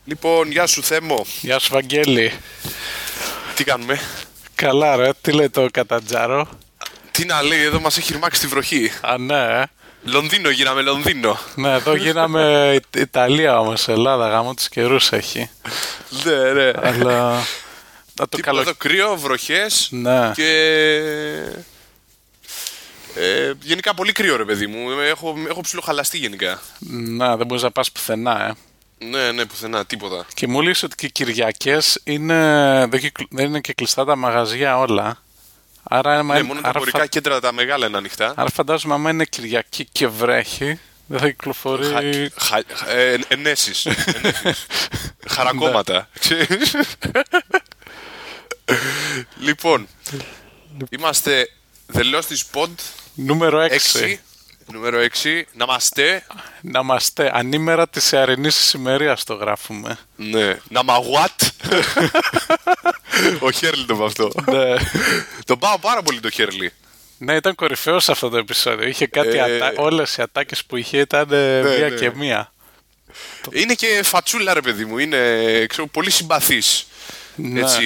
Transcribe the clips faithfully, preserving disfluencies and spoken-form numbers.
Λοιπόν, γεια σου Θέμο. Γεια σου Βαγγέλη. Τι κάνουμε? Καλά ρε, τι λέει το κατατζάρο? Τι να λέει, εδώ μας έχει ρημάξει τη βροχή. Α, ναι. Λονδίνο γίναμε, Λονδίνο. Ναι, εδώ γίναμε Ιταλία όμως, Ελλάδα, γάμο τους καιρούς έχει. Ναι, ναι. Αλλά... το Τίποτα καλο... εδώ, κρύο, βροχές, ναι. Και... Ε, γενικά πολύ κρύο ρε παιδί μου. Έχω, έχω ψιλοχαλαστεί γενικά. Να, δεν μπορείς να πας πουθενά, ε. Ναι, ναι, πουθενά, τίποτα. Και μου λες ότι και οι Κυριακές είναι... δεν, κυκλ... δεν είναι και κλειστά τα μαγαζιά όλα. Άρα, ναι, μόνο τα πορικά φα... κέντρα τα μεγάλα είναι ανοιχτά. Άρα φαντάζομαι άμα είναι Κυριακή και βρέχει, δεν θα κυκλοφορεί... Χα... Χα... Ε, ενέσεις. ενέσεις. Χαρακόμματα. Λοιπόν, είμαστε The Lost is Pod νούμερο έξι. Νούμερο έξι. Ναμαστέ. Ναμαστέ. Ανήμερα της αερινής ησημερίας το γράφουμε. Ναι. Ναμαγουάτ. Ο Χέρλι το με αυτό. Ναι. Τον πάω πάρα πολύ το Χέρλι. Ναι, ήταν κορυφαίος αυτό το επεισόδιο. Είχε κάτι ε... ατα... Όλες οι ατάκες που είχε ήταν ναι, μία ναι. και μία. Είναι και φατσούλα ρε παιδί μου. Είναι ξέρω, πολύ συμπαθής. Ναι. Έτσι...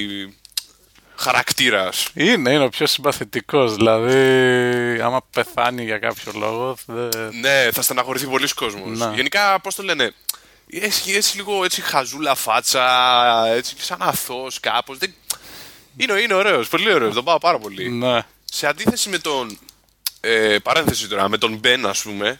χαρακτήρας. Είναι, είναι ο πιο συμπαθητικός. Δηλαδή, άμα πεθάνει για κάποιο λόγο. Δε... Ναι, θα στεναχωρηθεί πολλοί κόσμος. Να. Γενικά, πώς το λένε, έχει έτσι λίγο έτσι χαζούλα φάτσα, έτσι σαν αθώος κάπως. Δεν... Είναι, είναι ωραίος, πολύ ωραίος. Τον πάω πάρα πολύ. Να. Σε αντίθεση με τον. Ε, παρένθεση τώρα, με τον Μπεν, ας πούμε,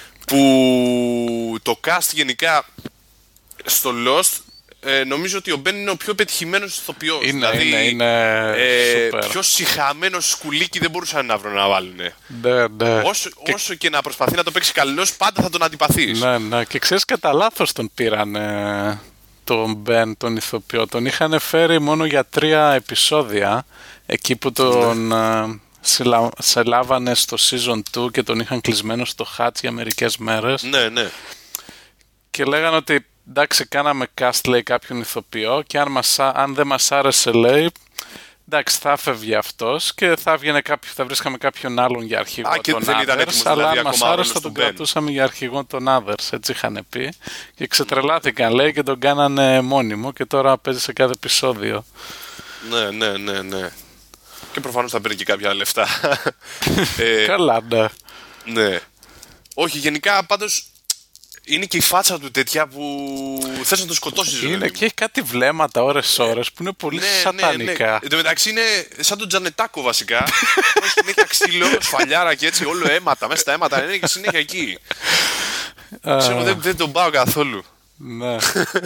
που το cast γενικά στο Lost. Ε, νομίζω ότι ο Μπεν είναι ο πιο πετυχημένος ηθοποιός. Είναι, δηλαδή, είναι, είναι ε, πιο σιχαμένο σκουλίκι δεν μπορούσαν να βρουν να βάλουν. Ναι, ναι. Όσο, και... όσο και να προσπαθεί να το παίξει καλός, πάντα θα τον αντιπαθείς. Ναι, ναι. Και ξέρεις, κατά λάθος τον πήραν ε, τον Μπεν, τον ηθοποιό. Τον είχαν φέρει μόνο για τρία επεισόδια, εκεί που τον ναι. ε, σε λάβανε στο season two και τον είχαν κλεισμένο στο Hatch για μερικές μέρες. Ναι, ναι. Και λέγανε ότι εντάξει, κάναμε cast, λέει, κάποιον ηθοποιό και αν, μας, αν δεν μας άρεσε, λέει, εντάξει, θα φεύγει αυτός και θα, κάποιο, θα βρίσκαμε κάποιον άλλον για αρχηγό Α, τον δεν Others, έτοιμος, αλλά δηλαδή, αν μας άρεσε θα τον Ben. Κρατούσαμε για αρχηγό τον Others, έτσι είχαν πει. Και ξετρελάθηκαν, λέει, και τον κάνανε μόνιμο και τώρα παίζει σε κάθε επεισόδιο. Ναι, ναι, ναι, ναι. Και προφανώς θα παίρνει και κάποια λεφτά. ε, Καλά, ναι. Ναι. Όχι, γενικά πάντως... Είναι και η φάτσα του τέτοια που θες να το σκοτώσεις. Είναι δηλαδή. Και έχει κάτι βλέμματα ώρες-ώρες που είναι πολύ ναι, σατανικά. Ναι, ναι. Εν τω μεταξύ είναι σαν τον Τζανετάκο βασικά. Έχει συνέχεια ξύλο, σφαλιάρα και έτσι όλο αίματα. Μέσα στα αίματα είναι και συνέχεια εκεί. Uh, Ξέρω δεν, δεν τον πάω καθόλου. Ναι.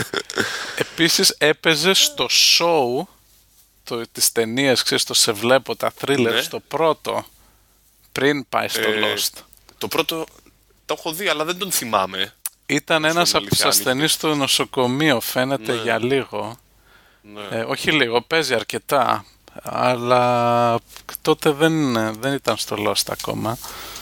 Επίσης έπαιζε στο show το, τις ταινίες, ξέρεις, το Σε Βλέπω, τα thriller, ναι. Στο πρώτο πριν πάει στο ε, Lost. Το πρώτο το έχω δει αλλά δεν τον θυμάμαι. Ήταν ένας από τους ασθενείς στο νοσοκομείο, φαίνεται, ναι. Για λίγο. Ναι. Ε, όχι λίγο, παίζει αρκετά. Αλλά τότε δεν, δεν ήταν στο Lost ακόμα.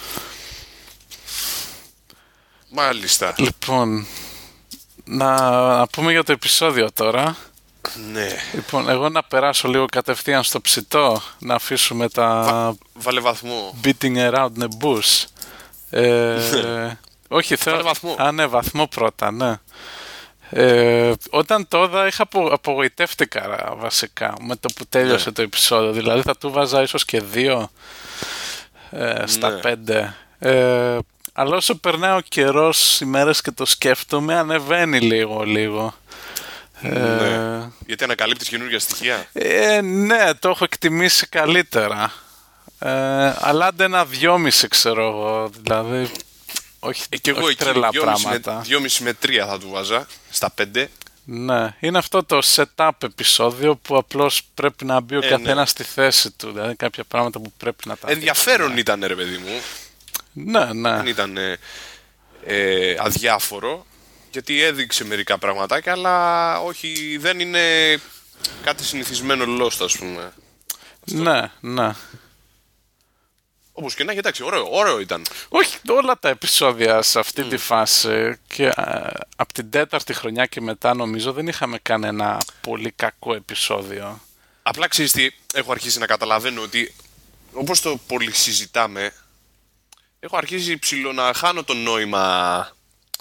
Μάλιστα. Λοιπόν, να, να πούμε για το επεισόδιο τώρα. Ναι. Λοιπόν, εγώ να περάσω λίγο κατευθείαν στο ψητό, να αφήσουμε τα... Βα, βάλε βαθμό. Beating around the bush. Ε, όχι, θέλω... βαθμό. Α, ναι, βαθμό πρώτα, ναι. Ε, όταν το είδα είχα απο... απογοητεύτηκα βασικά με το που τέλειωσε ναι. Το επεισόδιο. Δηλαδή θα του βάζα ίσως και δύο ε, στα ναι. πέντε. Ε, αλλά όσο περνάει ο καιρός, οι μέρες και το σκέφτομαι, ανεβαίνει λίγο λίγο. Ναι. Ε, γιατί ανακαλύπτεις καινούργια στοιχεία. Ε, ναι, το έχω εκτιμήσει καλύτερα. Ε, αλλά άντε ένα δυόμιση ξέρω εγώ. Δηλαδή όχι, ε, και εγώ όχι εκεί τρελά πράγματα. δυόμιση με τρία θα του βάζα στα πέντε. Ναι, είναι αυτό το setup επεισόδιο που απλώς πρέπει να μπει ο ε, καθένας ναι. Στη θέση του. Δηλαδή κάποια πράγματα που πρέπει να τα ενδιαφέρον δει. Ήταν ρε παιδί μου. Ναι, ναι. Δεν ήταν ε, ε, αδιάφορο. Γιατί έδειξε μερικά πραγματάκια, αλλά όχι, δεν είναι κάτι συνηθισμένο Lost, ας πούμε. Ναι, ναι. Όπως και να έχει, εντάξει, ωραίο, ωραίο ήταν. Όχι, όλα τα επεισόδια σε αυτή mm. τη φάση και α, από την τέταρτη χρονιά και μετά νομίζω δεν είχαμε κανένα πολύ κακό επεισόδιο. Απλά ξέρεις τι, έχω αρχίσει να καταλαβαίνω ότι όπως το πολύ συζητάμε, έχω αρχίσει ψηλό να χάνω το νόημα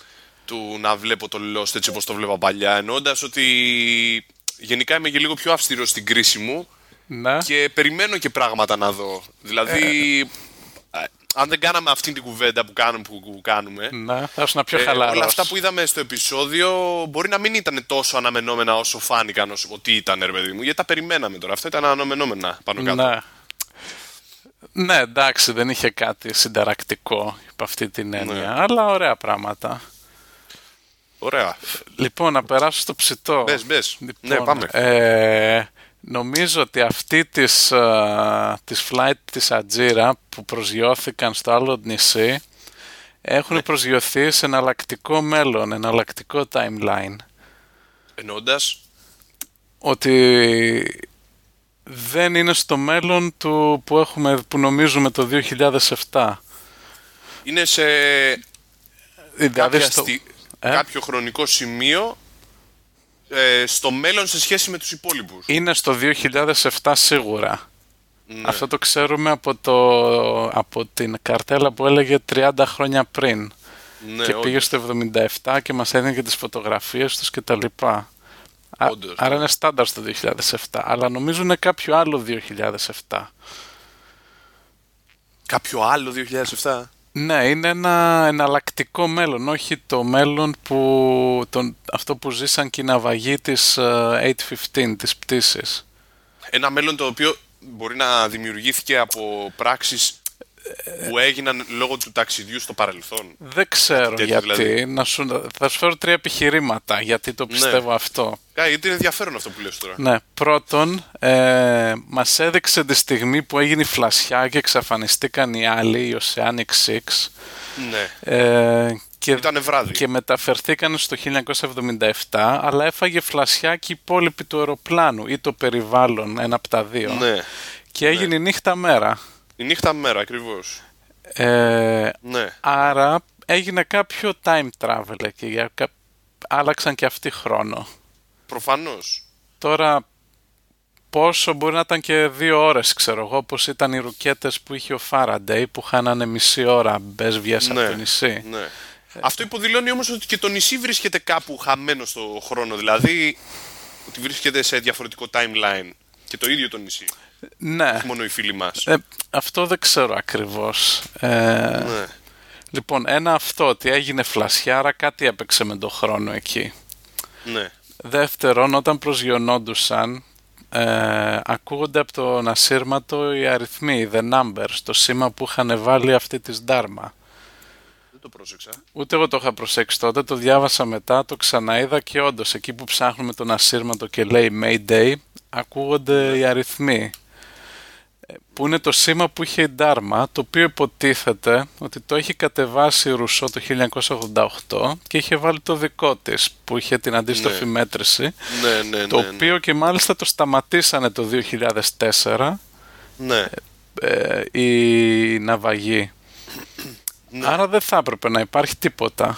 του να βλέπω το Lost έτσι όπως το βλέπα παλιά, εννοώντας ότι γενικά είμαι και λίγο πιο αυστηρός στην κρίση μου ναι. και περιμένω και πράγματα να δω. Δηλαδή, ε... αν δεν κάναμε αυτή την κουβέντα που κάνουμε, που κάνουμε ναι, θα ήσουν πιο χαλαρός. Ε, όλα αυτά που είδαμε στο επεισόδιο μπορεί να μην ήταν τόσο αναμενόμενα όσο φάνηκαν όσο, ότι ήταν, ρε παιδί μου, γιατί τα περιμέναμε τώρα. Αυτό ήταν αναμενόμενα πάνω κάτω. Ναι. Ναι, εντάξει, δεν είχε κάτι συνταρακτικό υπ' αυτή την έννοια, ναι. Αλλά ωραία πράγματα. Ωραία. Λοιπόν, να περάσω στο ψητό. Μπες, μπες. Λοιπόν, ναι, πάμε. Ε, νομίζω ότι αυτή της, uh, της flight της Ατζήρα που προσγειώθηκαν στο άλλο νησί έχουν ναι. προσγειωθεί σε εναλλακτικό μέλλον, εναλλακτικό timeline. Εννοώντας ότι δεν είναι στο μέλλον του που, έχουμε, που νομίζουμε το δύο χιλιάδες επτά. Είναι σε δηλαδή στο... στο... ε? κάποιο χρονικό σημείο ε, στο μέλλον σε σχέση με τους υπόλοιπους. Είναι στο δύο χιλιάδες επτά σίγουρα. Ναι. Αυτό το ξέρουμε από, το, από την καρτέλα που έλεγε τριάντα χρόνια πριν. Ναι, και όντως. Πήγε στο εβδομήντα επτά και μας έδινε και τις φωτογραφίες τους και τα λοιπά. Όντως, Άρα ναι. είναι στάνταρ στο δύο χιλιάδες επτά. Αλλά νομίζω είναι κάποιο άλλο δύο χιλιάδες επτά. Κάποιο άλλο δύο χιλιάδες επτά? Ναι, είναι ένα εναλλακτικό μέλλον. Όχι το μέλλον που τον, αυτό που ζήσαν και οι ναυαγοί της οκτακόσια πενήντα, της πτήσης. Ένα μέλλον το οποίο μπορεί να δημιουργήθηκε από πράξεις που έγιναν λόγω του ταξιδιού στο παρελθόν. Δεν ξέρω τέτοιο, γιατί. Δηλαδή. Να σου, θα σου φέρω τρία επιχειρήματα γιατί το πιστεύω ναι. αυτό. Ά, γιατί είναι ενδιαφέρον αυτό που λες τώρα. Ναι. Πρώτον, ε, μας έδειξε τη στιγμή που έγινε η φλασιά και εξαφανιστήκαν οι άλλοι, οι Oceanic Six. Ναι. Ε, και, Ήτανε βράδυ. Και μεταφερθήκαν στο χίλια εννιακόσια εβδομήντα επτά, αλλά έφαγε φλασιά και η υπόλοιπη του αεροπλάνου ή το περιβάλλον, ένα από τα δύο. Ναι. Και έγινε ναι. νύχτα μέρα. Η νύχτα μέρα, ακριβώς. Ε, ναι. Άρα έγινε κάποιο time travel εκεί, άλλαξαν και αυτοί χρόνο. Προφανώς. Τώρα πόσο μπορεί να ήταν και δύο ώρες, ξέρω εγώ, όπως ήταν οι ρουκέτες που είχε ο Faraday που χάνανε μισή ώρα μπες βγες ναι. από το νησί. Ναι. Ε. Αυτό υποδηλώνει όμως ότι και το νησί βρίσκεται κάπου χαμένο στο χρόνο, δηλαδή ότι βρίσκεται σε διαφορετικό timeline και το ίδιο το νησί. Ναι. Όχι μόνο οι φίλοι μας. Ε, αυτό δεν ξέρω ακριβώς. Ε, ναι. Λοιπόν, ένα αυτό ότι έγινε φλασιάρα, κάτι έπαιξε με τον χρόνο εκεί. Ναι. Δεύτερον, όταν προσγειωνόντουσαν, ε, ακούγονται από τον ασύρματο οι αριθμοί, the numbers, το σήμα που είχαν βάλει αυτή της Dharma. Δεν το πρόσεξα. Ούτε εγώ το είχα προσέξει τότε, το διάβασα μετά, το ξαναείδα και όντως εκεί που ψάχνουμε τον ασύρματο και λέει Mayday, ακούγονται ναι. οι αριθμοί. Που είναι το σήμα που είχε η Dharma, το οποίο υποτίθεται ότι το έχει κατεβάσει η Ρουσό το χίλια εννιακόσια ογδόντα οκτώ και είχε βάλει το δικό της που είχε την αντίστροφη ναι. μέτρηση, ναι, ναι, το ναι, οποίο ναι. και μάλιστα το σταματήσανε το δύο χιλιάδες τέσσερα ναι. ε, ε, οι ναυαγοί. Ναι. Άρα δεν θα έπρεπε να υπάρχει τίποτα.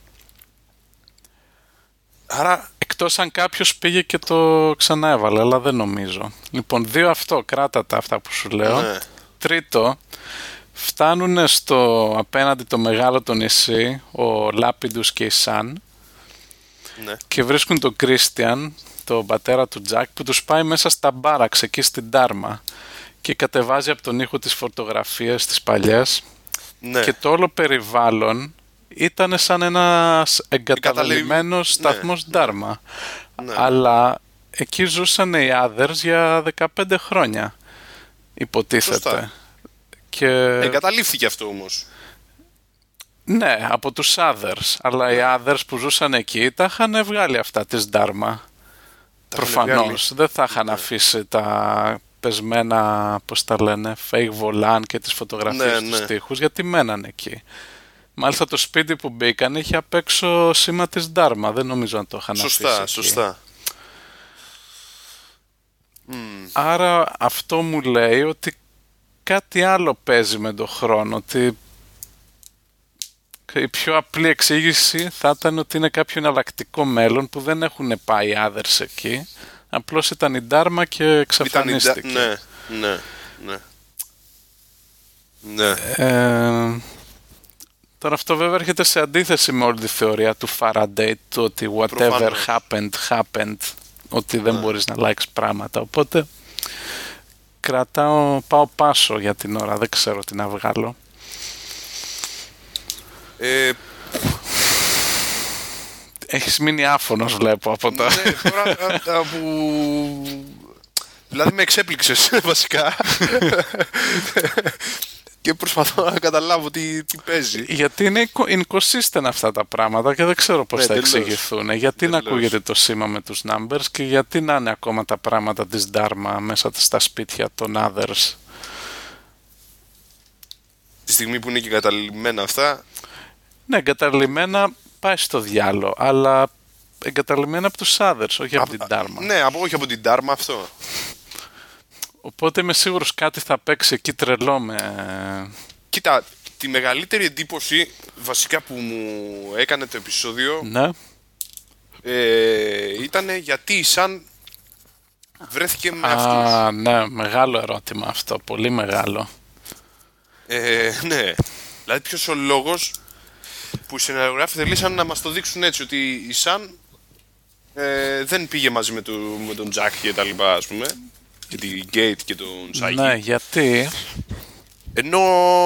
Άρα... Εκτός αν κάποιος πήγε και το ξαναέβαλε, αλλά δεν νομίζω. Λοιπόν, δύο αυτό, κράτα τα αυτά που σου λέω. Ναι. Τρίτο, φτάνουν στο απέναντι το μεγάλο το νησί, ο Λάπιντους και η Σαν, ναι. και βρίσκουν τον Κρίστιαν, τον πατέρα του Τζακ, που τους πάει μέσα στα μπάραξ εκεί στην Dharma και κατεβάζει από τον ήχο τις φωτογραφίες τις παλιές, ναι. και το όλο περιβάλλον ήταν σαν ένας εγκαταλελειμμένος σταθμός ναι. Dharma. Ναι. Αλλά εκεί ζούσαν οι others για δεκαπέντε χρόνια, υποτίθεται. Και... Εγκαταλείφθηκε αυτό όμως. Ναι, από τους others. Αλλά οι others που ζούσαν εκεί τα είχαν βγάλει αυτά της Dharma. Προφανώς. Δεν θα είχαν ναι. αφήσει τα πεσμένα, πώς τα λένε, fake volant και τις φωτογραφίες ναι, στους ναι. τοίχους, γιατί μέναν εκεί. Μάλιστα το σπίτι που μπήκαν είχε απ' έξω σήμα της Dharma. Δεν νομίζω να το είχαν σωστά, αφήσει εκεί. Σωστά, Άρα αυτό μου λέει ότι κάτι άλλο παίζει με τον χρόνο. Ότι η πιο απλή εξήγηση θα ήταν ότι είναι κάποιο εναλλακτικό μέλλον που δεν έχουν πάει others εκεί. Απλώς ήταν η Dharma και εξαφανίστηκε. Ναι, ναι, ναι. ναι. Ε, Τώρα αυτό βέβαια έρχεται σε αντίθεση με όλη τη θεωρία του Faraday, του ότι whatever Προφανώς. happened, happened, ότι δεν Ναι. μπορείς να αλλάξεις πράγματα. Οπότε κρατάω, πάω πάσο για την ώρα, δεν ξέρω τι να βγάλω. Ε, Έχεις μείνει άφωνος βλέπω από τα... ναι, τώρα α, α, που... Δηλαδή με εξέπληξες βασικά και προσπαθώ να καταλάβω τι, τι παίζει. Γιατί είναι inconsistent αυτά τα πράγματα και δεν ξέρω πώς Ναι, θα τελώς. εξηγηθούν. Γιατί να Τελώς. ακούγεται το σήμα με τους numbers και γιατί να είναι ακόμα τα πράγματα της Dharma μέσα στα σπίτια των others. Τη στιγμή που είναι και καταλημμένα αυτά. Ναι, εγκαταλειμμένα πάει στο διάλο, αλλά εγκαταλειμμένα από τους others, όχι από την Dharma. Ναι, από, όχι από την Dharma αυτό. Οπότε είμαι σίγουρος κάτι θα παίξει εκεί τρελό με... Κοίτα, τη μεγαλύτερη εντύπωση βασικά που μου έκανε το επεισόδιο Ναι. ε, ήταν γιατί η Σαν βρέθηκε με αυτούς. Α, ναι, μεγάλο ερώτημα αυτό, πολύ μεγάλο. Ε, ναι. Δηλαδή ποιος ο λόγος που οι σεναριογράφοι θελήσαν να μας το δείξουν έτσι, ότι η Σαν ε, δεν πήγε μαζί με, το, με τον Τζακ και τα λοιπά, ας πούμε, και την Γκέιτ και τον Σάγι. Ναι, γιατί... Ενώ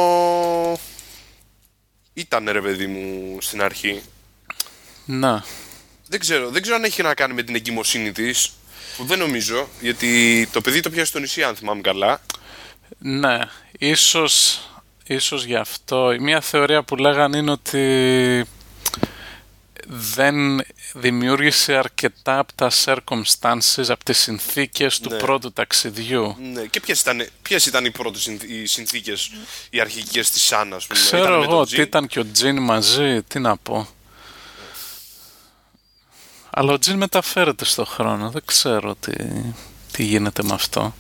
ήταν, ρε παιδί μου, στην αρχή. Ναι. Δεν ξέρω, δεν ξέρω αν έχει να κάνει με την εγκυμοσύνη της, που δεν νομίζω, γιατί το παιδί το πιάσε στο νησί, αν θυμάμαι καλά. Ναι, ίσως, ίσως γι' αυτό. Μια θεωρία που λέγανε είναι ότι δεν δημιούργησε αρκετά από τα circumstances, από τις συνθήκες του Ναι. πρώτου ταξιδιού. Ναι. Και ποιες ήταν, ποιες ήταν οι πρώτες συνθ- οι συνθήκες, οι αρχικές της Σαν, ας πούμε. Ξέρω Ήταν με τον εγώ Τζιν. τι ήταν και ο Τζιν μαζί, τι να πω. Αλλά ο Τζιν μεταφέρεται στο χρόνο, δεν ξέρω τι, τι γίνεται με αυτό.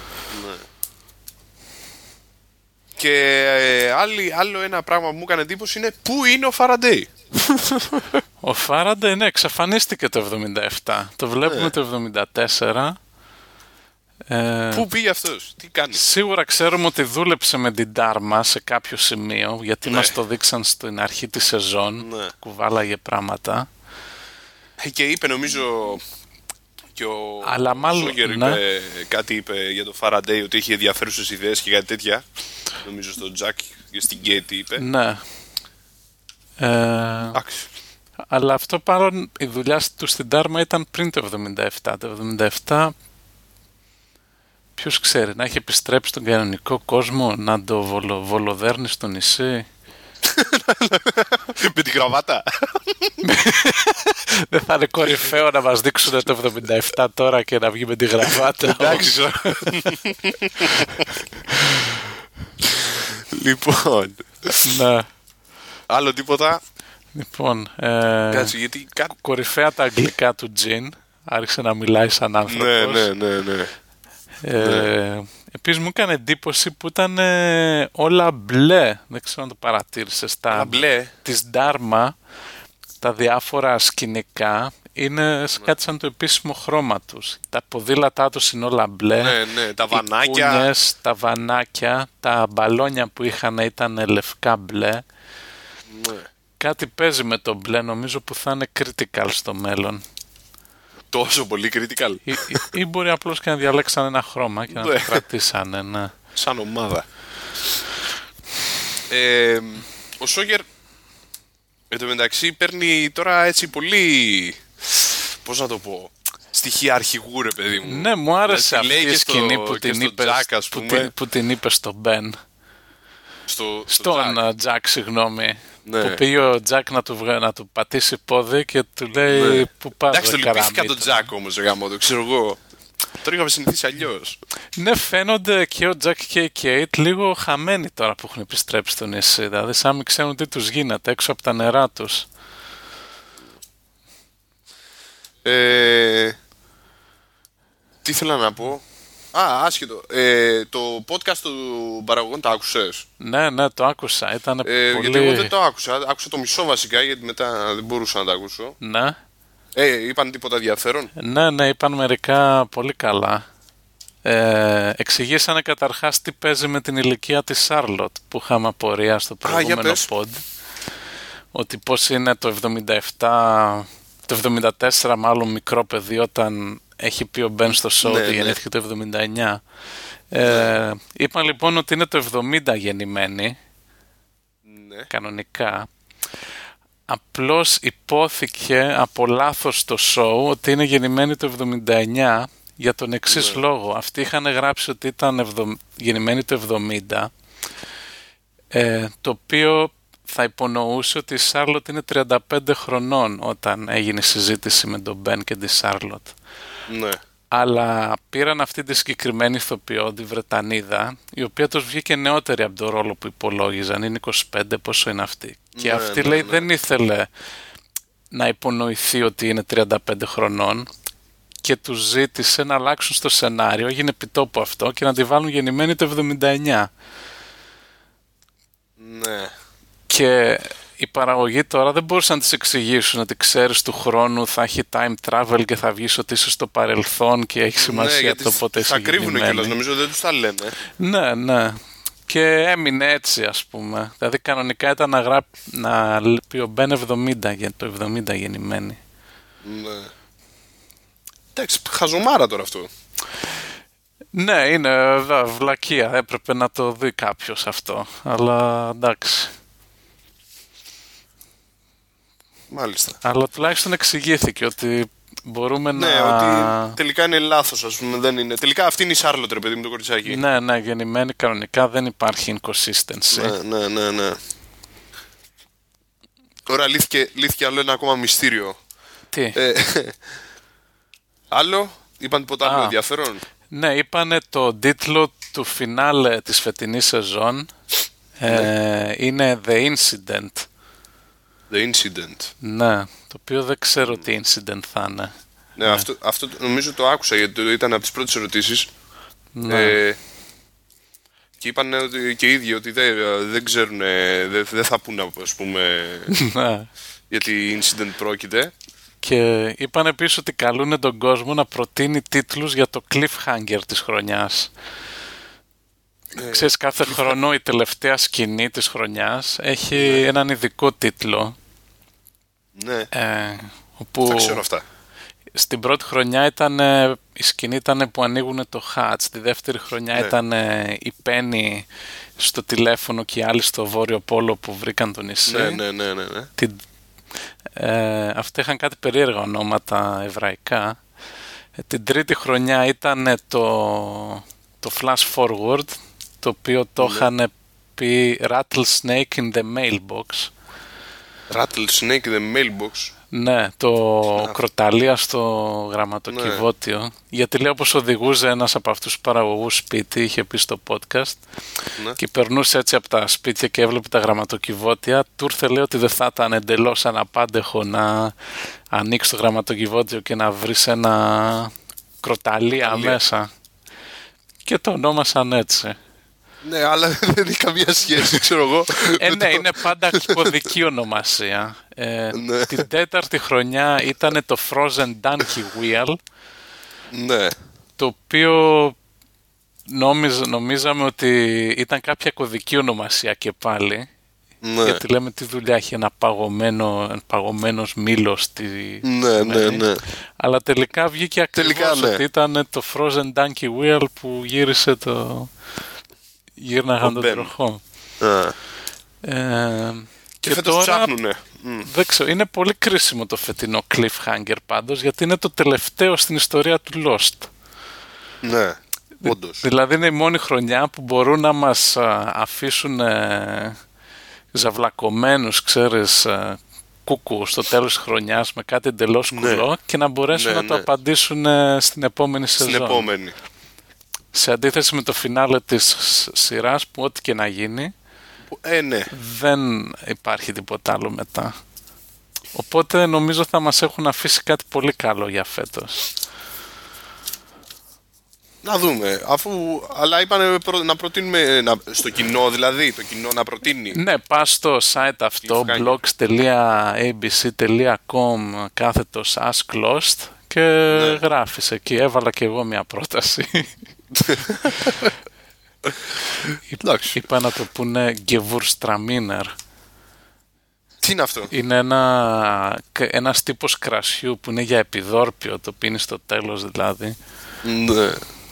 Και ε, άλλη, άλλο ένα πράγμα που μου έκανε εντύπωση είναι πού είναι ο Φαραντέι. Ο Φάραντε, ναι, εξαφανίστηκε το εβδομήντα επτά. Το βλέπουμε Ναι. το εβδομήντα τέσσερα. Ε, Πού πήγε αυτός, τι κάνει. Σίγουρα ξέρουμε ότι δούλεψε με την Dharma σε κάποιο σημείο, γιατί Ναι. μας το δείξαν στην αρχή της σεζόν, Ναι. κουβάλαγε πράγματα. Ε, Και είπε νομίζω και ο Αλλά μάλλον, Σόγερ ναι. είπε, κάτι είπε για το Φαραντέι, ότι είχε ενδιαφέρουσες ιδέες και κάτι τέτοια. Νομίζω στον Τζακ και στην Γκέιτ είπε. Ναι. Ε, Εντάξει. αλλά αυτό παρόν η δουλειά του στην Dharma ήταν πριν το εβδομήντα επτά. Το εβδομήντα επτά, ποιος ξέρει, να έχει επιστρέψει στον κανονικό κόσμο, να το βολο, βολοδέρνει στο νησί. Με την κραβάτα. Δεν θα είναι κορυφαίο να μας δείξουν το εβδομήντα επτά τώρα και να βγει με τη γραβάτα. Εντάξει. Λοιπόν, Ναι. άλλο τίποτα. Λοιπόν, ε, Κάτσε, γιατί κάτι... κορυφαία τα αγγλικά του Τζιν. Άρχισε να μιλάει σαν άνθρωπος. Ναι, ναι, ναι, ναι. Ε, επίσης μου έκανε εντύπωση που ήταν ε, όλα μπλε. Δεν ξέρω αν το παρατήρησες. Τα Α, μπλε. της Dharma, τα διάφορα σκηνικά είναι κάτι σαν το επίσημο χρώμα τους. Τα ποδήλατά τους είναι όλα μπλε. Ναι, ναι, τα Οι βανάκια. κούνιες, τα βανάκια, τα μπαλόνια που είχαν ήταν λευκά μπλε. Ναι. Κάτι παίζει με το μπλε, νομίζω που θα είναι critical στο μέλλον. Τόσο πολύ critical. Ή, ή, ή μπορεί απλώς και να διαλέξαν ένα χρώμα και να Ναι. το κρατήσανε, ναι. Σαν ομάδα. Ε, ο Σόγερ εν τω μεταξύ παίρνει τώρα έτσι πολύ, πώς να το πω, στοιχεία αρχηγού, ρε παιδί μου. Ναι, μου άρεσε Δηλαδή, αυτή λέει η και στο- σκηνή που και την, στο είπε, Jack, ας που, πούμε. την, που την είπε στον Μπεν. Στο, στο Στον Jack. Τζακ, συγγνώμη. Ναι. Που πήγε ο Τζακ να του, βγα- να του πατήσει πόδι και του λέει Ναι. που πας Εντάξει, το ρε λυπήθηκα καραμίτρο. τον Τζακ όμως, γάμο, το ξέρω εγώ. Τώρα είχαμε συνηθίσει αλλιώς. Ναι, φαίνονται και ο Τζακ και η Κέιτ λίγο χαμένοι τώρα που έχουν επιστρέψει στο νησί. Δηλαδή, σαν μην ξέρουν τι τους γίνεται έξω από τα νερά τους. Ε, τι ήθελα να πω. Α, άσχετο. Ε, το podcast του παραγωγών το άκουσες. Ναι, ναι, το άκουσα. Ήταν Ε, πολύ... Γιατί εγώ δεν το άκουσα. Άκουσα το μισό βασικά, γιατί μετά δεν μπορούσα να το ακούσω. Ναι. Ε, είπαν τίποτα ενδιαφέρον. Ναι, ναι, είπαν μερικά πολύ καλά. Ε, εξηγήσανε καταρχάς τι παίζει με την ηλικία της Σάρλοτ που είχαμε απορία στο για προηγούμενο πες. pod. ότι πώς είναι το εβδομήντα επτά, το εβδομήντα τέσσερα μάλλον μικρό παιδί όταν έχει πει ο Μπεν στο show Ναι, ότι ναι. γεννήθηκε το εβδομήντα εννιά. Ε, είπαν λοιπόν ότι είναι το εβδομήντα γεννημένη, Ναι. κανονικά. Απλώς υπόθηκε από λάθος στο show ότι είναι γεννημένη το εβδομήντα εννιά για τον εξής Ναι. λόγο. Αυτοί είχαν γράψει ότι ήταν εβδο... γεννημένη το εβδομήντα, ε, το οποίο θα υπονοούσε ότι η Σάρλοτ είναι τριάντα πέντε χρονών όταν έγινε η συζήτηση με τον Μπεν και τη Σάρλοτ. Ναι. Αλλά πήραν αυτή τη συγκεκριμένη ηθοποιό, τη Βρετανίδα, η οποία τους βγήκε νεότερη από τον ρόλο που υπολόγιζαν. Είναι είκοσι πέντε, πόσο είναι αυτή. Και Ναι, αυτή ναι, λέει ναι. δεν ήθελε να υπονοηθεί ότι είναι τριάντα πέντε χρονών και τους ζήτησε να αλλάξουν στο σενάριο, έγινε επιτόπου αυτό, και να τη βάλουν γεννημένη το εβδομήντα εννιά. Ναι. Και η παραγωγή τώρα δεν μπορούσαν να της εξηγήσουν ότι ξέρεις του χρόνου θα έχει time travel και θα βγεις ότι είσαι στο παρελθόν και έχει σημασία Ναι, γιατί το πότε είσαι θα κρύβουνε γεννημένη. κιόλας, νομίζω δεν τους τα λένε. Ναι, ναι. Και έμεινε έτσι, ας πούμε. Δηλαδή κανονικά ήταν να, γρά... να πει ο Μπεν εβδομήντα, για το εβδομήντα γεννημένη. Ναι. Εντάξει, χαζομάρα τώρα αυτό. Ναι, είναι βέβαια βλακεία. Έπρεπε να το δει κάποιος αυτό. Αλλά εντάξει. Μάλιστα. Αλλά τουλάχιστον εξηγήθηκε ότι μπορούμε Ναι, να... ότι τελικά είναι λάθος, ας πούμε. Δεν είναι. Τελικά αυτή είναι η Σάρλοτ, ρε παιδί μου, το κοριτσάκι. Ναι, ναι, γεννημένη κανονικά δεν υπάρχει inconsistency. Ναι, ναι, ναι, ναι. Ωραία, λύθηκε, λύθηκε άλλο ένα ακόμα μυστήριο. Τι? Ε, άλλο, είπαν τίποτα άλλο Α. ενδιαφέρον. Ναι, είπανε το τίτλο του φινάλε της φετινής σεζόν. Ε, είναι The Incident. The Incident. Ναι, το οποίο δεν ξέρω τι incident θα είναι. Ναι, Αυτό, αυτό νομίζω το άκουσα γιατί το- ήταν από τις πρώτες ερωτήσεις. Ναι. Ε, και είπαν ότι, και οι ίδιοι ότι δεν, δεν ξέρουν, δεν, δεν θα πούνε, ας πούμε, Ναι. γιατί incident πρόκειται. Και είπαν επίσης ότι καλούν τον κόσμο να προτείνει τίτλους για το cliffhanger της χρονιάς. Ε, Ξέρεις, κάθε χρόνο η τελευταία σκηνή της χρονιάς έχει έναν ειδικό τίτλο. Ναι, Ε, όπου θα ξέρω αυτά. στην πρώτη χρονιά ήταν, ε, η σκηνή ήταν που ανοίγουν το Hatch. Στη δεύτερη χρονιά Ναι. ήταν ε, η Penny στο τηλέφωνο και οι άλλοι στο Βόρειο Πόλο που βρήκαν το νησί. Ναι, ναι, ναι, ναι, ναι. Την, ε, αυτά είχαν κάτι περίεργα ονόματα εβραϊκά. Ε, την τρίτη χρονιά ήταν το, το Flash Forward, το οποίο το Ναι. είχαν πει Rattlesnake in the Mailbox. Rattlesnake in the mailbox. Ναι, το κροταλία στο γραμματοκιβώτιο. Ναι. Γιατί λέει όπως οδηγούσε ένας από αυτούς τους παραγωγούς σπίτι, είχε πει στο podcast, Ναι. και περνούσε έτσι από τα σπίτια και έβλεπε τα γραμματοκιβώτια. Του ήρθε, λέει, ότι δεν θα ήταν εντελώς αναπάντεχο να ανοίξει το γραμματοκιβώτιο και να βρεις ένα κροταλία Κροταλία. μέσα. Και το ονόμασαν έτσι. Ναι, αλλά δεν έχει καμία σχέση, ξέρω εγώ. Ε, με ναι, το- είναι πάντα κωδική ονομασία. Ε, Ναι. την τέταρτη χρονιά ήταν το Frozen Donkey Wheel, Ναι, το οποίο νόμιζ, νομίζαμε ότι ήταν κάποια κωδική ονομασία και πάλι, ναι, γιατί λέμε τι δουλειά έχει ένα παγωμένο, ένα παγωμένος μήλος στη... ναι, ναι, ναι. Αλλά τελικά βγήκε ακριβώς Τελικά, ναι. ότι ήταν το Frozen Donkey Wheel που γύρισε το... γύρναγαν Ο τον Ben. τροχό. Α, Ε, Και, και φέτος τώρα ψάχνουνε. Μμ. δεν ξέρω, είναι πολύ κρίσιμο το φετινό cliffhanger πάντως, γιατί είναι το τελευταίο στην ιστορία του Lost. Ναι, όντως. Δηλαδή είναι η μόνη χρονιά που μπορούν να μας α, αφήσουν ε, ζαυλακωμένους, ξέρεις, ε, κούκου στο τέλος της χρονιάς με κάτι εντελώς Ναι. κουλό και να μπορέσουν Ναι, να το ναι. απαντήσουν ε, στην επόμενη Στην σεζόν. επόμενη. Σε αντίθεση με το φινάλε της σειράς που ό,τι και να γίνει Ε, ναι. δεν υπάρχει τίποτα άλλο μετά. Οπότε νομίζω θα μας έχουν αφήσει κάτι πολύ καλό για φέτος. Να δούμε. Αφού, αλλά είπανε προ- να προτείνουμε να, στο κοινό, δηλαδή, το κοινό να προτείνει. Ναι, πας στο site αυτό Cliffhanger. blogs τελεία a b c τελεία com κάθετος Ask Lost και Ναι. γράφεις εκεί. Έβαλα και εγώ μια πρόταση. Εντάξει. Είπα να το πούνε Gewurztraminer. Τι είναι αυτό? Είναι ένα, ένας τύπος κρασιού που είναι για επιδόρπιο, το πίνει στο τέλος δηλαδή. Ναι.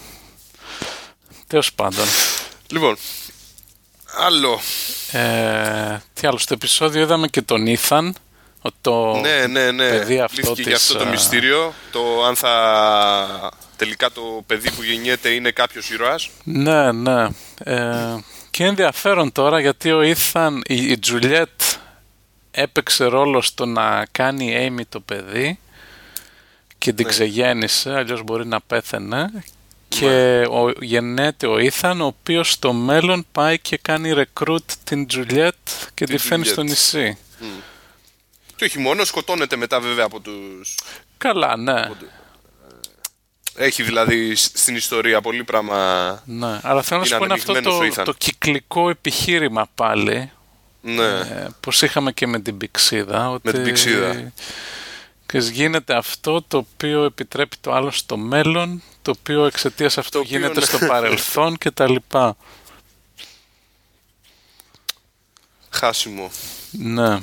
Τέλος πάντων. Λοιπόν, άλλο. Ε, τι άλλο, στο επεισόδιο είδαμε και τον Ήθαν. Το ναι, ναι, ναι. παιδί αυτό λύθηκε της... για αυτό το μυστήριο. Το αν θα τελικά το παιδί που γεννιέται είναι κάποιος ήρωας. Ναι, ναι. Ε, και ενδιαφέρον τώρα γιατί ο Ήθαν, η, η Τζουλιέτ έπαιξε ρόλο στο να κάνει η Έιμι το παιδί και την ναι. ξεγέννησε, αλλιώς μπορεί να πέθαινε. Και ναι. ο, γεννέται ο Ήθαν, ο οποίος στο μέλλον πάει και κάνει recruit την Τζουλιέτ και την τη φέρνει στο νησί. Mm. Και όχι μόνο, σκοτώνεται μετά βέβαια από τους... Καλά, ναι. Από... Έχει δηλαδή στην ιστορία πολύ πράγμα... Ναι, αλλά θέλω να σου πω είναι αυτό το, το κυκλικό επιχείρημα πάλι. Ναι. Ε, πως είχαμε και με την Πηξίδα. Ότι... Με την Πηξίδα. Και γίνεται αυτό το οποίο επιτρέπει το άλλο στο μέλλον, το οποίο εξαιτίας αυτού το γίνεται οποίο... στο παρελθόν και τα λοιπά. Χάσιμο. Ναι.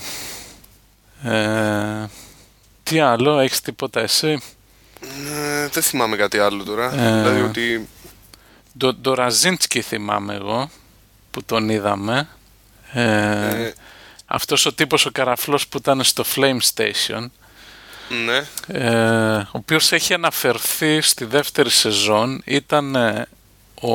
Ε, τι άλλο, έχεις τίποτα εσύ? Ε, δεν θυμάμαι κάτι άλλο τώρα. Ε, δηλαδή ότι... Το, το Ραζίνσκι θυμάμαι εγώ, που τον είδαμε. Ε, ε, αυτός ο τύπος ο καραφλός που ήταν στο Flame Station. Ναι. Ε, ο οποίος έχει αναφερθεί στη δεύτερη σεζόν. Ήταν ε, ο...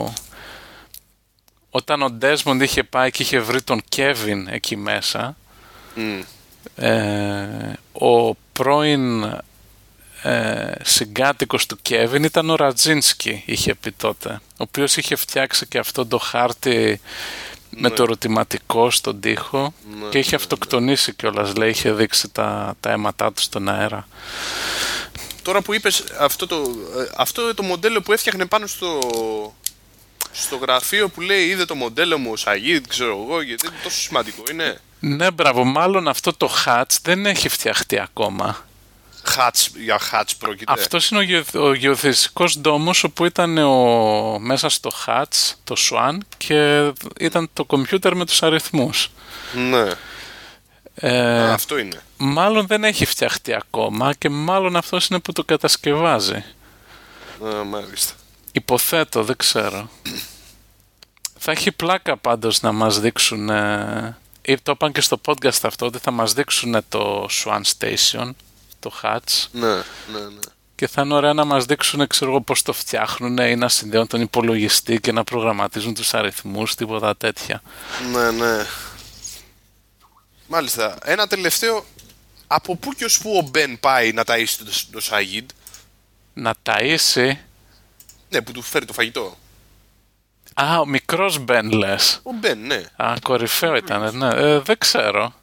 όταν ο Ντέσμοντ είχε πάει και είχε βρει τον Κέβιν εκεί μέσα. Mm. Ε, ο πρώην ε, συγκάτοικος του Κέβιν ήταν ο Ρατζίνσκι, είχε πει τότε, ο οποίος είχε φτιάξει και αυτό το χάρτη με ναι. το ερωτηματικό στον τοίχο ναι, και είχε ναι, αυτοκτονήσει ναι. κιόλας, λέει, είχε δείξει τα, τα αίματά του στον αέρα. Τώρα που είπες αυτό το, αυτό το μοντέλο που έφτιαχνε πάνω στο, στο γραφείο που λέει είδε το μοντέλο μου ο Σαγίδ, ξέρω εγώ, γιατί είναι τόσο σημαντικό είναι. Ναι, μπράβο, μάλλον αυτό το Hats δεν έχει φτιαχτεί ακόμα. Hats, για Hats πρόκειται. Αυτός είναι ο, γεω, ο γεωθεσικός ντόμος όπου ήταν ο, μέσα στο Hats, το Swan, και ήταν το κομπιούτερ με τους αριθμούς. Ναι. Ε, Α, αυτό είναι. Μάλλον δεν έχει φτιαχτεί ακόμα και μάλλον αυτός είναι που το κατασκευάζει. Α, μάλιστα. Υποθέτω, δεν ξέρω. Θα έχει πλάκα πάντως να μας δείξουν... Ε, ή το είπαν και στο podcast αυτό, ότι θα μας δείξουν το Swan Station, το Hats. Ναι, ναι, ναι. Και θα είναι ωραία να μας δείξουν, ξέρω εγώ, πώς το φτιάχνουν ή να συνδέουν τον υπολογιστή και να προγραμματίζουν τους αριθμούς, τίποτα τέτοια. Ναι, ναι. Μάλιστα. Ένα τελευταίο. Από πού και ως πού ο Μπεν πάει να ταΐσει το, το Σαγίδ? Να ταΐσει? Ναι, που του φέρει το φαγητό. Α, ο μικρός Μπεν λες. Ο Μπεν, ναι. Α, κορυφαίο ήταν, ναι. Ε, δεν ξέρω.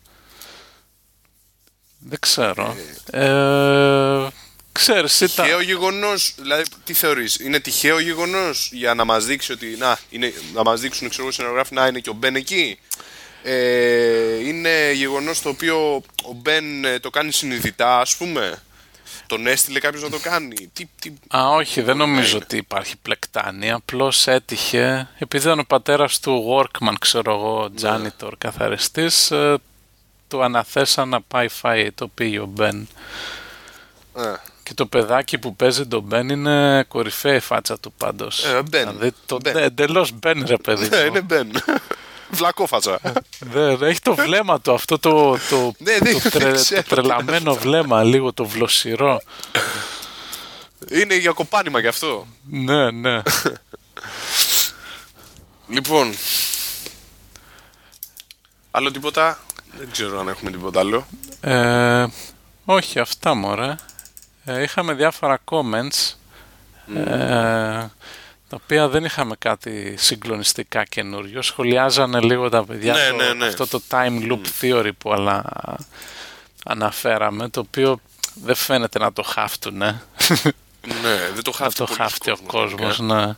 Δεν ξέρω. Ε, ε, ξέρεις, ήταν... Τυχαίο γεγονός, δηλαδή τι θεωρείς, είναι τυχαίο γεγονός για να μας δείξει ότι, να, είναι, να μας δείξουν, ξέρω εγώ, σενογράφοι, να είναι και ο Μπεν εκεί. Ε, είναι γεγονός το οποίο ο Μπεν το κάνει συνειδητά, ας πούμε. Τον έστειλε κάποιος να το κάνει. Τι, τι... Α, όχι, δεν νομίζω είναι. Ότι υπάρχει πλεκτάνη. Απλώς έτυχε, επειδή ήταν ο πατέρας του workman, ξέρω εγώ, janitor, ναι. καθαριστής, ε, του αναθέσαν να πάει φάει, το πήγε ο Μπεν. Ε. Και το παιδάκι που παίζει τον Μπεν είναι κορυφαία η φάτσα του πάντως. Ε, Ben. Δηλαδή, το ben. εντελώς Μπεν, ρε παιδί. Ναι, είναι Μπεν. Βλακόφατσα. Δεν, έχει το βλέμμα του, αυτό το, το, ναι, το, τρε, το τρελαμένο βλέμμα, λίγο το βλοσιρό. Είναι για κοπάνημα γι' αυτό. Ναι, ναι. Λοιπόν, άλλο τίποτα? Δεν ξέρω αν έχουμε τίποτα άλλο. Ε, όχι, αυτά μωρέ. Ε, είχαμε διάφορα comments. Mm. Ε, τα οποία δεν είχαμε κάτι συγκλονιστικά καινούριο. Σχολιάζανε λίγο τα παιδιά ναι, το, ναι, ναι. αυτό το time loop theory που αλλά, αναφέραμε, το οποίο δεν φαίνεται να το χάφτουνε. Ναι, δεν το χάφτει, το χάφτει ο κόσμος, ναι.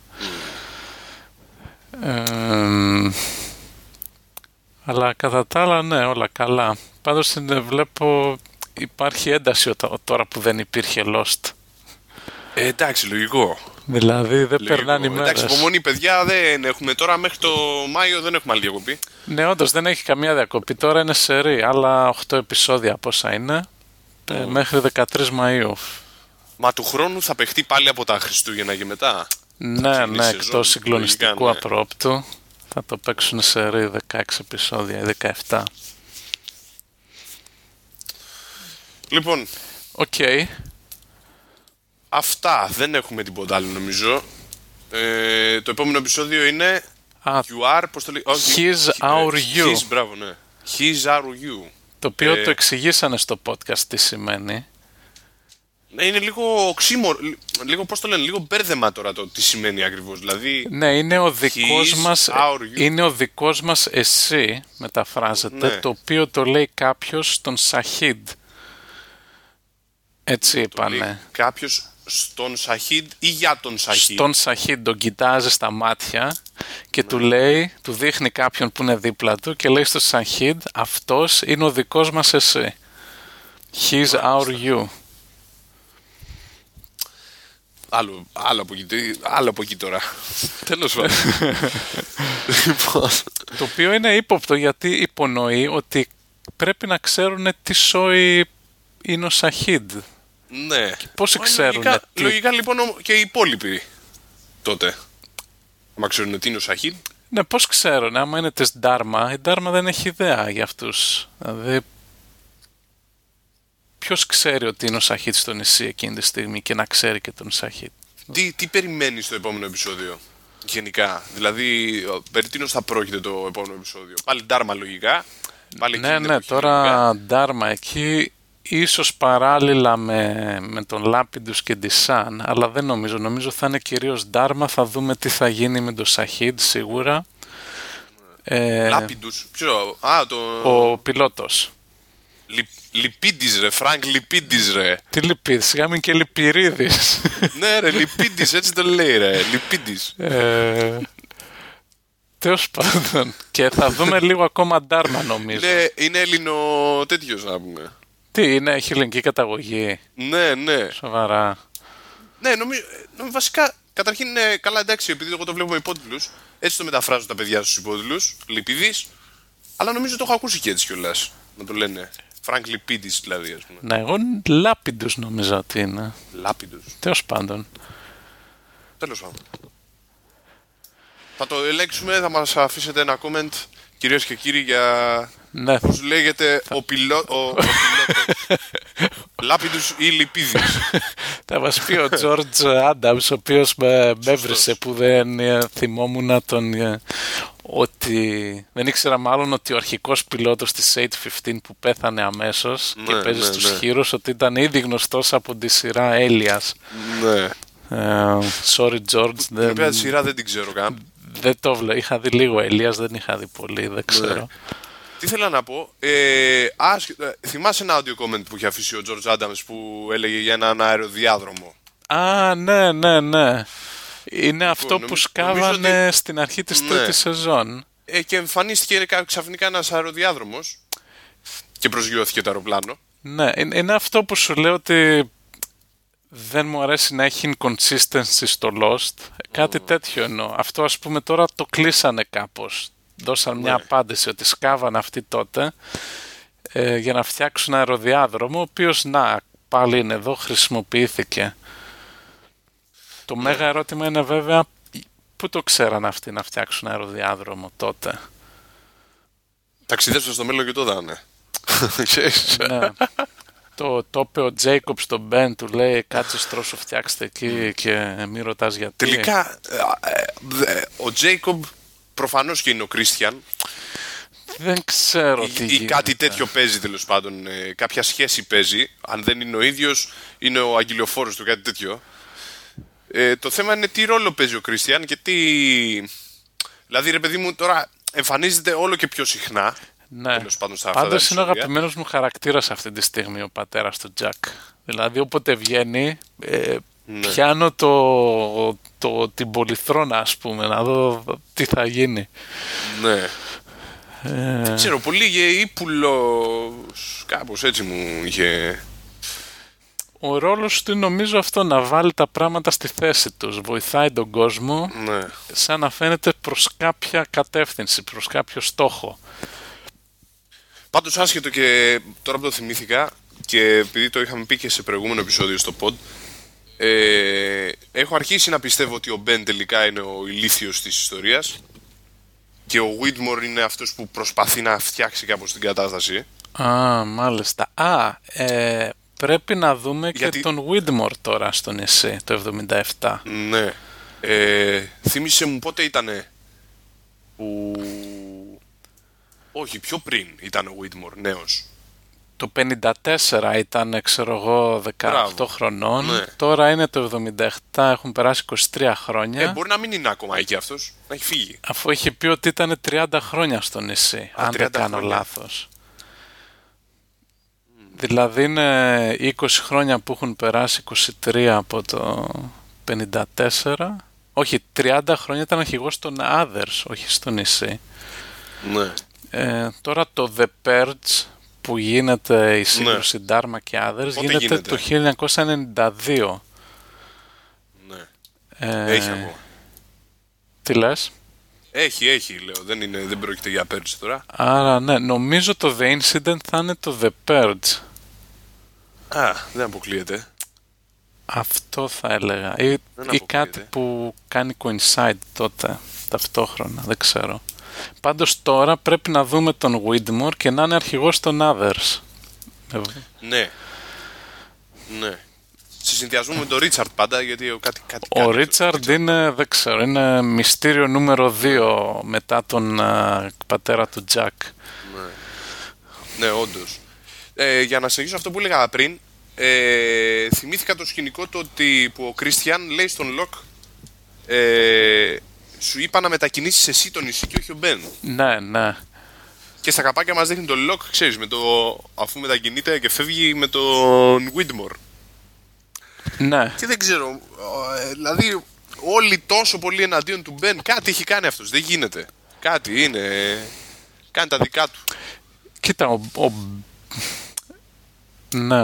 Mm. Ε, αλλά κατά τα άλλα, ναι, όλα καλά. Πάντως βλέπω υπάρχει ένταση τώρα που δεν υπήρχε Lost. Ε, εντάξει, λογικό. Δηλαδή δεν Λίγο. περνάνε οι μέρες. Εντάξει, υπομονή παιδιά, δεν έχουμε τώρα μέχρι το Μάιο, δεν έχουμε άλλη διακοπή. Ναι, όντως δεν έχει καμία διακοπή. Τώρα είναι σερί, άλλα οκτώ επεισόδια πόσα είναι, mm. ε, μέχρι δεκατρείς Μαΐου. Μα του χρόνου θα παιχτεί πάλι από τα Χριστούγεννα και μετά. Ναι, ναι, εκτός συγκλονιστικού ναι. απρόπτου. Θα το παίξουν σερί δεκαέξι επεισόδια ή δεκαεπτά. Λοιπόν, okay. Αυτά, δεν έχουμε τίποτα άλλο νομίζω. ε, Το επόμενο επεισόδιο είναι ah, You are, πώς το λέει, oh, He's our you. He's, μπράβο, ναι. He's our you. Το οποίο ε, το εξηγήσανε στο podcast τι σημαίνει. Ναι, είναι λίγο οξύμορο, λίγο πώς το λένε, λίγο μπέρδεμα τώρα το τι σημαίνει ακριβώς. Δηλαδή, ναι, είναι ο δικός μας, είναι ο δικός μας εσύ, μεταφράζεται, ναι. Το οποίο το λέει κάποιος στον Σαχίντ. Έτσι ναι, είπανε. Κάποιος στον Σαχίντ ή για τον Σαχίντ. Στον Σαχίντ τον κοιτάζει στα μάτια και ναι. του λέει, του δείχνει κάποιον που είναι δίπλα του και λέει στον Σαχίντ, αυτός είναι ο δικός μας εσύ. He's our you. Άλλο, άλλο, από εκεί, άλλο από εκεί τώρα. Τέλος πάντων. Το οποίο είναι ύποπτο γιατί υπονοεί ότι πρέπει να ξέρουν τι σόι είναι ο Σαχίντ. Ναι. Πώς ξέρουν. Λογικά, τι... λογικά λοιπόν και οι υπόλοιποι τότε. Μα ξέρουν τι είναι ο Σαχίντ. Ναι, πώς ξέρουν. Άμα είναι της Ντάρμα, η Ντάρμα δεν έχει ιδέα για αυτούς. Δηλαδή, ποιος ξέρει ότι είναι ο Σαχίντ στο νησί εκείνη τη στιγμή και να ξέρει και τον Σαχίντ. Τι, τι περιμένεις στο επόμενο επεισόδιο γενικά? Δηλαδή, περί τίνος θα πρόκειται το επόμενο επεισόδιο? Πάλι Ντάρμα λογικά. Πάλι ναι, ναι, τώρα Ντάρμα εκεί. Ίσως παράλληλα με, με τον Λάπιντους και τη Σαν, αλλά δεν νομίζω. Νομίζω θα είναι κυρίως Ντάρμα. Θα δούμε τι θα γίνει με τον Σαχίντ σίγουρα. Ε, Λάπιντους, ποιο? Α, το... Ο πιλότος. Λι, Λιπίντης ρε, Φρανκ Λιπίντης ρε. Τι Λιπίδης, σιγά μην και Λιπηρίδης. Ναι ρε, Λιπίντης, έτσι το λέει ρε, Λιπίντης. Ε, τέλος πάντων. Και θα δούμε λίγο ακόμα Ντάρμα νομίζω. Είναι, είναι Έλληνο τέτοιος να πούμε. Τι είναι, έχει ελληνική καταγωγή? Ναι, ναι. Σοβαρά. Ναι, νομίζω, νομίζω βασικά, καταρχήν είναι καλά εντάξει, επειδή εγώ το βλέπω με υπότιτλους, έτσι το μεταφράζουν τα παιδιά στους υπότιτλους, Λιπίδης, αλλά νομίζω το έχω ακούσει και έτσι κιόλας, να το λένε. Φρανκ Λιπίδης δηλαδή, ας πούμε. Ναι, εγώ Λάπιντους νομίζω ότι είναι. Λάπιντους. Τέλος πάντων. Τέλος πάντων. Θα το ελέγξουμε, θα μας αφήσετε ένα comment, κυρίες και κύριοι, για... Ναι. Πώς λέγεται ο, πιλό, ο, ο πιλότος. Λάπιντους ή Λιπίδης. Θα μας πει ο Τζόρτζ Άνταμς, ο οποίος με έβρισε που δεν θυμόμουν τον... ότι δεν ήξερα μάλλον ότι ο αρχικός πιλότος της έιτ πενήντα που πέθανε αμέσως ναι, και παίζει ναι, στους ναι. χείρους, ότι ήταν ήδη γνωστός από τη σειρά Έλιας. Ναι. Uh, sorry George. Την δεν... οποία σειρά δεν την ξέρω καν. Δεν το βλέπω. Είχα δει λίγο Έλιας, δεν είχα δει πολύ, δεν ξέρω. Ναι. Τι θέλω να πω, ε, α, θυμάσαι ένα audio comment που είχε αφήσει ο George Adams που έλεγε για έναν αεροδιάδρομο? Α, ναι, ναι, ναι. Είναι αυτό που νομι, σκάβανε ότι... στην αρχή της ναι. τρίτης σεζόν. Ε, και εμφανίστηκε ξαφνικά ένας αεροδιάδρομος και προσγειώθηκε το αεροπλάνο. Ναι, είναι αυτό που σου λέω ότι δεν μου αρέσει να έχει inconsistency στο Lost. Κάτι mm. τέτοιο εννοώ. Αυτό ας πούμε τώρα το κλείσανε κάπως. Δώσαν μια ναι. απάντηση ότι σκάβανε αυτοί τότε ε, για να φτιάξουν αεροδιάδρομο, ο οποίος να πάλι είναι εδώ, χρησιμοποιήθηκε. Το ναι. μέγα ερώτημα είναι βέβαια πού το ξέραν αυτοί να φτιάξουν αεροδιάδρομο τότε. Ταξιδέψαν στο μέλλον και το δάνε. Ναι. Το, το είπε ο Τζέικοπ στον Μπεν, του λέει κάτσε στρώσου φτιάξτε εκεί και μη ρωτάς γιατί. Τελικά ο Τζέικοπ προφανώς και είναι ο Κρίστιαν. Δεν ξέρω ή, τι ή γίνεται. Κάτι τέτοιο παίζει τέλος πάντων. Ε, κάποια σχέση παίζει. Αν δεν είναι ο ίδιος, είναι ο αγγελιοφόρος του, κάτι τέτοιο. Ε, το θέμα είναι τι ρόλο παίζει ο Κρίστιαν και τι... Δηλαδή ρε παιδί μου τώρα εμφανίζεται όλο και πιο συχνά. Ναι. Πάντως είναι ο αγαπημένος μου χαρακτήρας αυτή τη στιγμή ο πατέρας του Τζακ. Δηλαδή όποτε βγαίνει ε, ναι. πιάνω το, το, την πολυθρόνα ας πούμε να δω τι θα γίνει. Ναι. Ε... Δεν ξέρω, πολύ ύπουλος, κάπως έτσι μου είχε... ο ρόλος του είναι νομίζω αυτό, να βάλει τα πράγματα στη θέση τους. Βοηθάει τον κόσμο, Ναι. σαν να φαίνεται προς κάποια κατεύθυνση, προς κάποιο στόχο. Πάντως άσχετο, και τώρα που το θυμήθηκα και επειδή το είχαμε πει και σε προηγούμενο επεισόδιο στο pod, ε, έχω αρχίσει να πιστεύω ότι ο Μπεν τελικά είναι ο ηλίθιος της ιστορίας και ο Whitmore είναι αυτός που προσπαθεί να φτιάξει κάπως την κατάσταση. Α, μάλιστα. Α, ε, πρέπει να δούμε Γιατί... και τον Whitmore τώρα στο νησί, το εβδομήντα επτά. Ναι. Ε, θύμισε μου πότε ήτανε που... Όχι, πιο πριν ήταν ο Whitmore νέος. Το πενήντα τέσσερα ήταν, ξέρω εγώ, δεκαοκτώ Μπράβο. χρονών. Ναι. Τώρα είναι το εβδομήντα επτά, έχουν περάσει είκοσι τρία χρόνια. Ε, μπορεί να μην είναι ακόμα εκεί αυτός, να έχει φύγει. Αφού είχε πει ότι ήταν τριάντα χρόνια στο νησί, Α, αν δεν κάνω χρόνια. λάθος. Mm. Δηλαδή είναι είκοσι χρόνια που έχουν περάσει, είκοσι τρία από το πενήντα τέσσερα. Όχι, τριάντα χρόνια ήταν αρχηγός των Others, όχι στο νησί. Ναι. Ε, τώρα το The Purge που γίνεται η σύγκρουση ναι. Dharma και Others γίνεται, γίνεται το χίλια εννιακόσια ενενήντα δύο. Ναι. Ε, έχει ακόμα. Τι λες? Έχει, έχει λέω. Δεν, είναι, δεν πρόκειται για Purge τώρα. Άρα ναι, νομίζω το The Incident θα είναι το The Purge. Α, δεν αποκλείεται. Αυτό θα έλεγα. Ή, ή κάτι που κάνει coincide τότε, ταυτόχρονα, δεν ξέρω. Πάντως τώρα πρέπει να δούμε τον Whitmore και να είναι αρχηγός των Others. Ναι. Ναι. Σε συνδυασμό με τον Ρίτσαρντ πάντα, γιατί κάτι, κάτι ο Ρίτσαρντ είναι, δεν ξέρω, είναι μυστήριο νούμερο δύο μετά τον uh, πατέρα του Τζακ. Ναι, ναι όντως. Ε, για να συνεχίσω αυτό που έλεγα πριν, ε, θυμήθηκα το σκηνικό το ότι που ο Κρίστιαν λέει στον Λοκ, ε, σου είπα να μετακινήσεις εσύ το νησί και όχι ο Μπεν. Ναι, ναι. Και στα καπάκια μας δείχνει τον Λοκ, ξέρεις, με το, αφού μετακινείται και φεύγει με τον Whitmore. Ναι. Και δεν ξέρω, ε, δηλαδή όλοι τόσο πολύ εναντίον του Μπεν, κάτι έχει κάνει αυτός, δεν γίνεται. Κάτι είναι, κάνει τα δικά του. Κοίτα, ο, ο... ναι.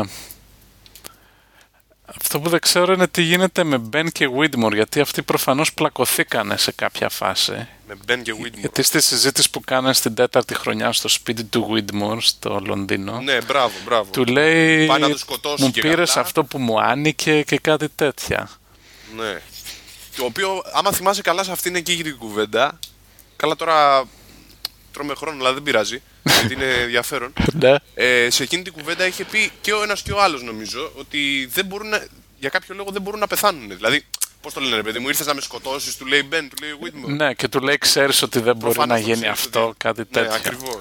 Αυτό που δεν ξέρω είναι τι γίνεται με Μπεν και Whitmore, γιατί αυτοί προφανώς πλακωθήκανε σε κάποια φάση. Με Μπεν και Whitmore. Γιατί στη συζήτηση που κάνανε στην τέταρτη χρονιά στο σπίτι του Whitmore στο Λονδίνο. Ναι, μπράβο, μπράβο. Του λέει, πάει να το σκοτώσει μου και πήρες καλά. αυτό που μου άνοικε και κάτι τέτοια. Ναι. Το οποίο, άμα θυμάσαι καλά, σε αυτήν εκεί την κουβέντα. Καλά, τώρα τρώμε χρόνο, αλλά δεν πειράζει. Γιατί είναι ενδιαφέρον. Ναι. ε, σε εκείνη την κουβέντα είχε πει και ο ένας και ο άλλος, νομίζω, ότι δεν μπορούν να, για κάποιο λόγο δεν μπορούν να πεθάνουν. Δηλαδή, πώς το λένε, ρε παιδί μου, ήρθες να με σκοτώσεις, του λέει Μπεν, του λέει Whitmore. Ναι, και του λέει, ξέρεις ότι δεν μπορεί Προφανώς να γίνει ξέρεις αυτό, ότι... κάτι ναι, τέτοιο. Ακριβώς.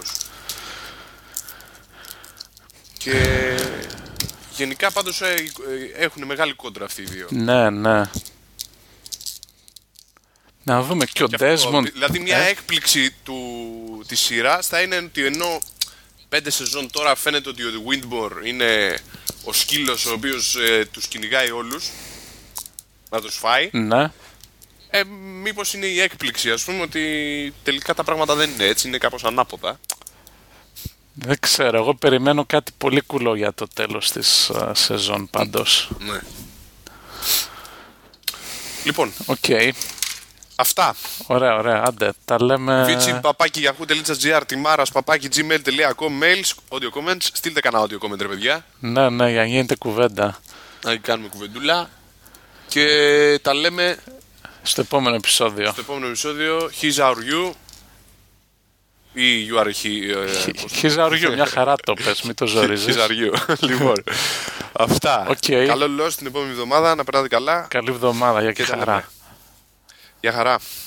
Και γενικά πάντως ε, ε, έχουν μεγάλη κόντρα αυτοί οι δύο. Ναι, ναι. Να δούμε και ο Ντέσμοντ. Δηλαδή μια ε? έκπληξη του, της σειράς θα είναι ότι ενώ πέντε σεζόν τώρα φαίνεται ότι ο Whitmore είναι ο σκύλος ο οποίος ε, τους κυνηγάει όλους να τους φάει. Ναι. Ε, μήπως είναι η έκπληξη, ας πούμε, ότι τελικά τα πράγματα δεν είναι έτσι, είναι κάπως ανάποδα. Δεν ξέρω, εγώ περιμένω κάτι πολύ κουλό για το τέλος της uh, σεζόν πάντως. Ναι. Λοιπόν, okay. Αυτά. Ωραία, ωραία, άντε, τα λέμε... Βίτσι, παπάκι, yahoo.gr, τιμάρας, παπάκι, gmail.com, mails, audio comments, στείλτε κανένα audio comment, ρε παιδιά. Ναι, ναι, για να γίνεται κουβέντα. Να κάνουμε κουβεντούλα. Και τα λέμε... Στο επόμενο επεισόδιο. Στο επόμενο επεισόδιο, He's Our You. Ή You Are He. He's Our You, μια χαρά το πες, μην το ζορίζεις. He's Our You. Λοιπόν, αυτά. Okay. Καλό λόγο την επόμενη εβδομάδα, να περνάτε καλά. Καλή εβδομάδα, για και, και χαρά. Για χαρά.